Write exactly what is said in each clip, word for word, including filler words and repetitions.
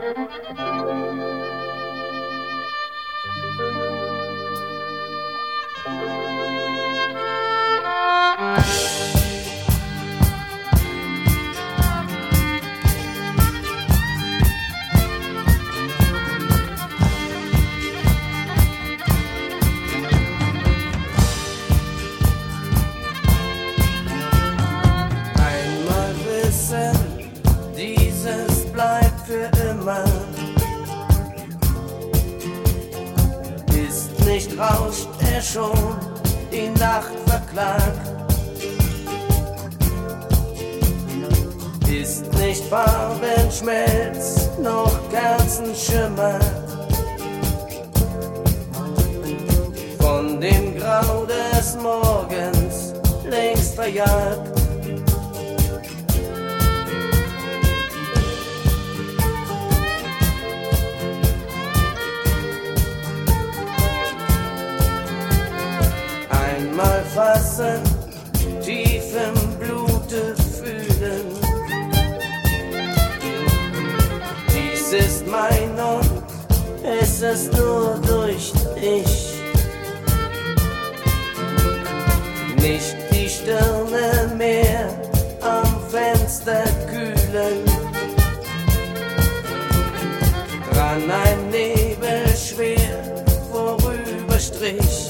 Rauscht er schon die Nacht verklagt? Ist nicht Farbenschmelz noch Kerzenschimmer von dem Grau des Morgens längst verjagt? Mal fassen, tief im Blute fühlen. Dies ist mein und es ist nur durch dich. Nicht die Stirne mehr am Fenster kühlen. Dran ein Nebel schwer vorüberstrich.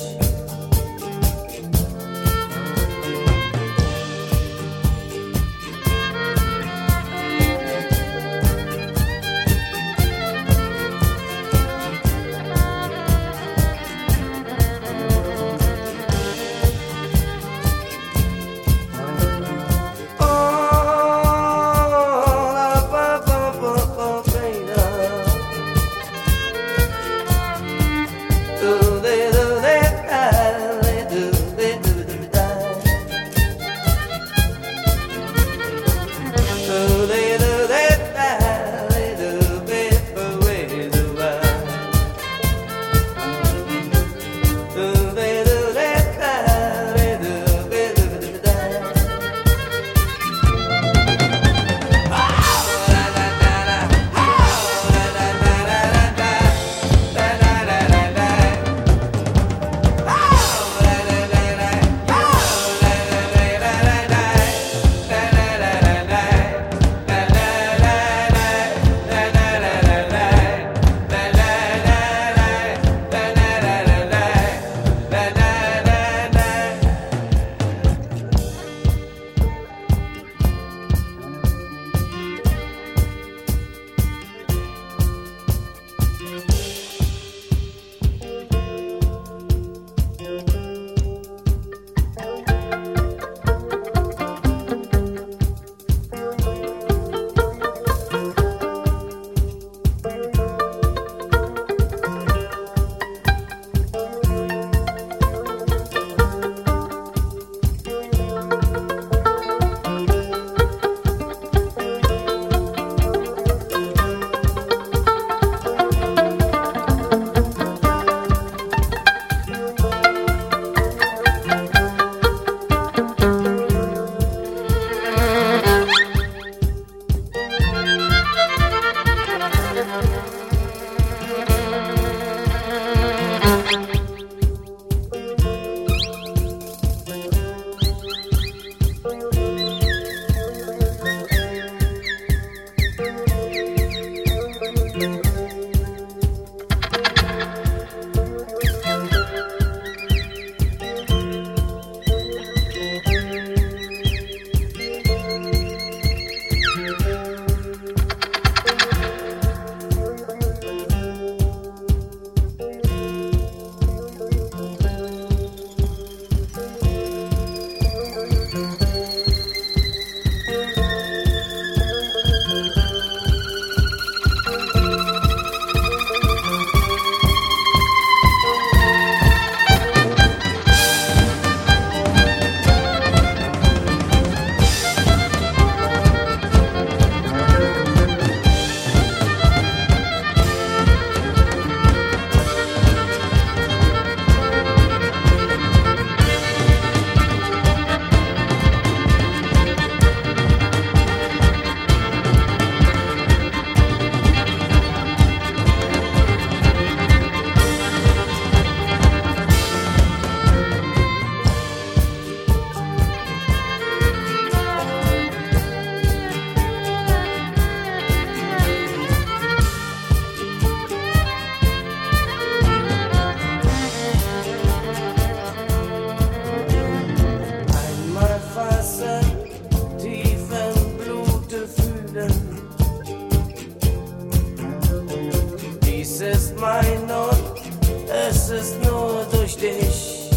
mein und es ist nur durch dich.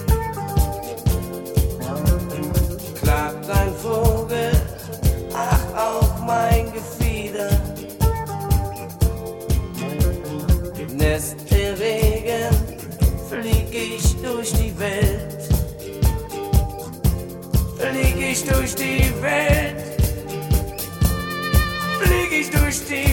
Klagt ein Vogel, ach auch mein Gefieder. Nest im Regen, flieg ich durch die Welt. Flieg ich durch die Welt. Flieg ich durch die